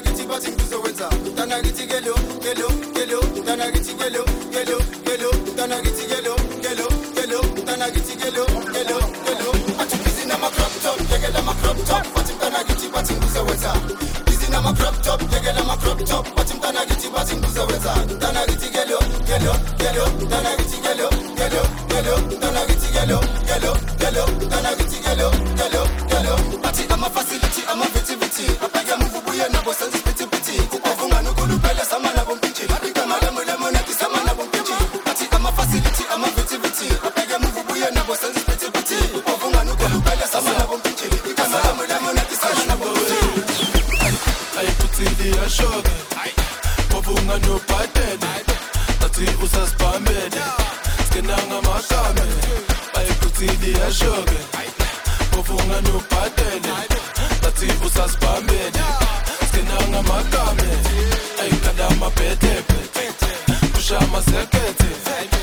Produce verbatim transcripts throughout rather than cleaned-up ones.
gitti bathi kuzowenza mntana githi gelo gelo gelo mntana githi gelo gelo gelo mntana githi gelo gelo gelo mntana githi gelo gelo gelo athi busy na ma crop top yekela ma crop top bathi mntana githi bathi kuzowenza busy na ma crop top yekela ma crop top bathi mntana githi bathi kuzowenza mntana githi gelo gelo gelo mntana githi gelo gelo gelo mntana githi gelo gelo gelo mntana githi gelo gelo gelo athi ama facility ama activity apega mvubuye nabo sense piti piti kupavunga nokulupela sama nabo mpinchi apika malamu lemona kisama nabo mpinchi ati ama facility ama activity apega mvubuye nabo sense piti piti kupavunga nokulupela sama nabo mpinchi apika malamu lemona kisama nabo mpinchi ay putili ya shoge kupavunga no patele ati usaspambele skenanga makame ay putili ya shoge kupavunga no patele ati usaspambele skenanga makame ayikada mapete kusha masekete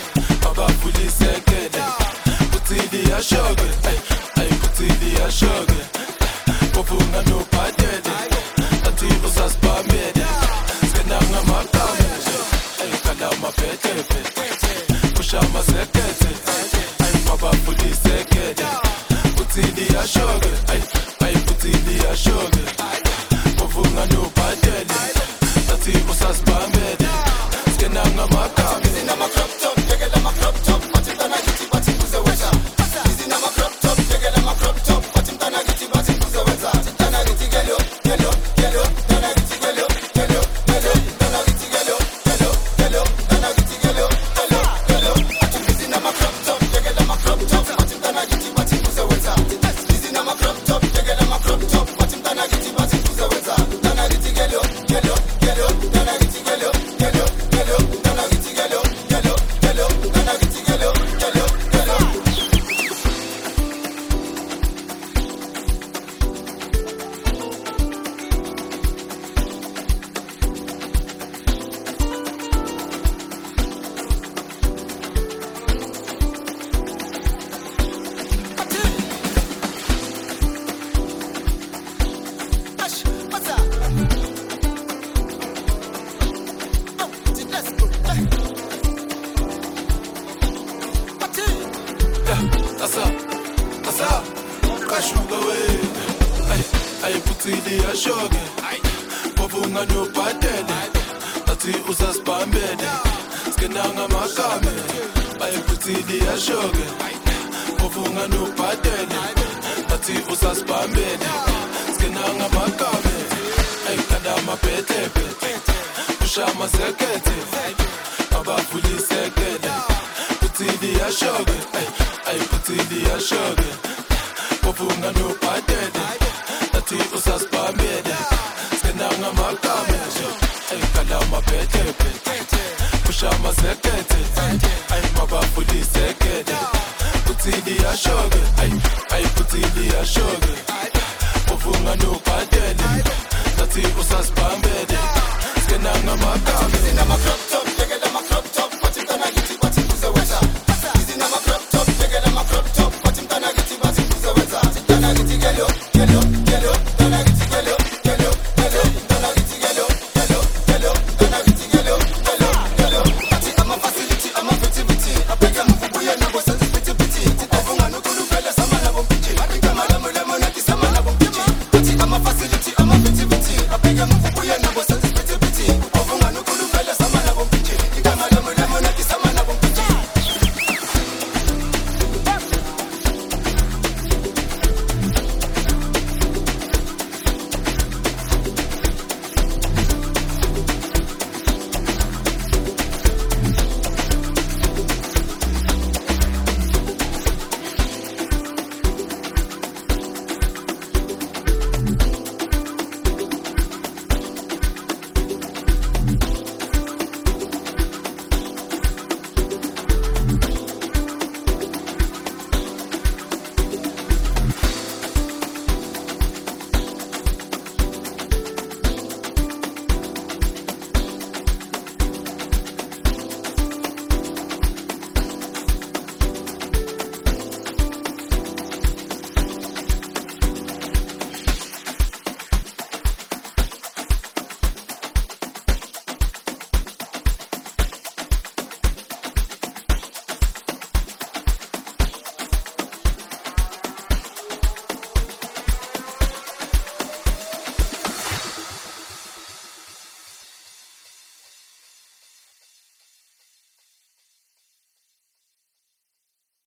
abafuli sekete kutili ya shoge ay kutili ya shoge kofunga no patete ati usaspambele skenanga makame ayikada mapete kusha masekete ay abafuli sekete kutili ya shoge ay Putili ya shoge Kofunga no patele Ati usaspambele Skenanga makame Busy na ma crop top Yekela ma crop top Pati mtana giti bati kuzeweza Busy na ma crop top Yekela ma crop top Pati mtana giti bati kuzeweza Mtana giti gelo Gelo Gelo Mtana giti gelo Gelo Gelo Mtana giti gelo Gelo Gelo Mtana giti gelo Gelo Gelo Ati busy na ma crop top Yekela ma crop top Pati mtana giti bati kuzeweza Busy na ma crop top Yekela ma crop top Pati mtana giti bati kuzeweza Mtana giti gelo Gelo Gelo Mtana giti gelo Gelo Gelo Mtana giti gelo Gelo Gelo Mtana giti gelo Gelo Gelo What's up? Oh, let's go. What's it? That's up. That's up. Kashuga way. Ay, ay putili ya shoge. Kofunga no patele. Ati usaspambele. Skenanga makame. Ay putili ya shoge. Kofunga no patele. Ati usaspambele. Skenanga makame ayikada mapete kusha masekete abafuli sekete putili ya shoge ay putili ya shoge kofunga no patele ati usaspambele skenanga makame ayikada mapete kusha masekete ay mabafuli sekete putili ya shoge ay putili ya shoge kofunga no patele Tati usaspambele Skenanga makame Busy na ma crop top